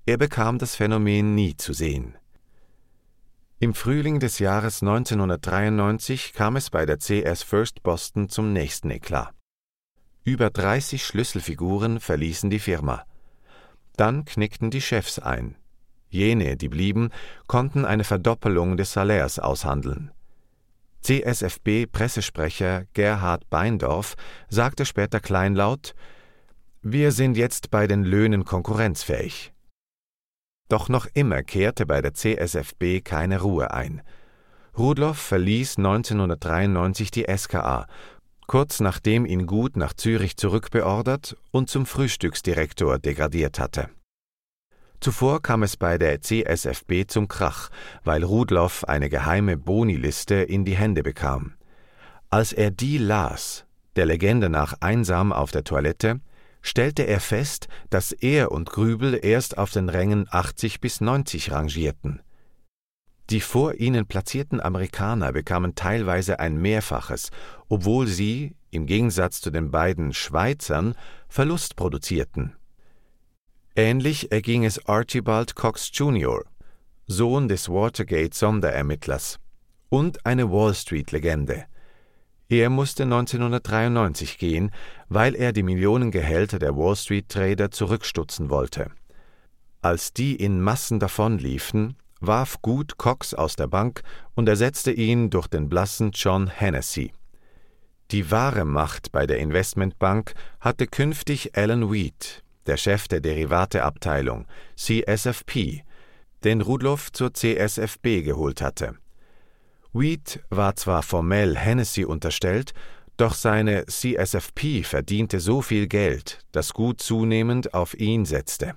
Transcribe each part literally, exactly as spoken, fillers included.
Er bekam das Phänomen nie zu sehen. Im Frühling des Jahres neunzehnhundertdreiundneunzig kam es bei der C S First Boston zum nächsten Eklat. Über dreißig Schlüsselfiguren verließen die Firma. Dann knickten die Chefs ein. Jene, die blieben, konnten eine Verdoppelung des Salärs aushandeln. C S F B-Pressesprecher Gerhard Beindorf sagte später kleinlaut: »Wir sind jetzt bei den Löhnen konkurrenzfähig.« Doch noch immer kehrte bei der C S F B keine Ruhe ein. Rudloff verließ neunzehnhundertdreiundneunzig die S K A, kurz nachdem ihn Gut nach Zürich zurückbeordert und zum Frühstücksdirektor degradiert hatte. Zuvor kam es bei der C S F B zum Krach, weil Rudloff eine geheime Boniliste in die Hände bekam. Als er die las, der Legende nach einsam auf der Toilette, stellte er fest, dass er und Grübel erst auf den Rängen achtzig bis neunzig rangierten. Die vor ihnen platzierten Amerikaner bekamen teilweise ein Mehrfaches, obwohl sie, im Gegensatz zu den beiden Schweizern, Verlust produzierten. Ähnlich erging es Archibald Cox Junior, Sohn des Watergate-Sonderermittlers, und eine Wall-Street-Legende. Er musste neunzehnhundertdreiundneunzig gehen, weil er die Millionengehälter der Wall-Street-Trader zurückstutzen wollte. Als die in Massen davonliefen, warf Gut Cox aus der Bank und ersetzte ihn durch den blassen John Hennessy. Die wahre Macht bei der Investmentbank hatte künftig Alan Weed, der Chef der Derivateabteilung, C S F P, den Rudloff zur C S F B geholt hatte. Weed war zwar formell Hennessy unterstellt, doch seine C S F P verdiente so viel Geld, dass Gut zunehmend auf ihn setzte.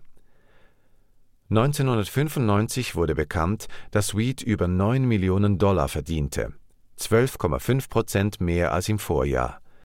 neunzehnhundertfünfundneunzig wurde bekannt, dass Weed über neun Millionen Dollar verdiente, zwölf Komma fünf Prozent mehr als im Vorjahr.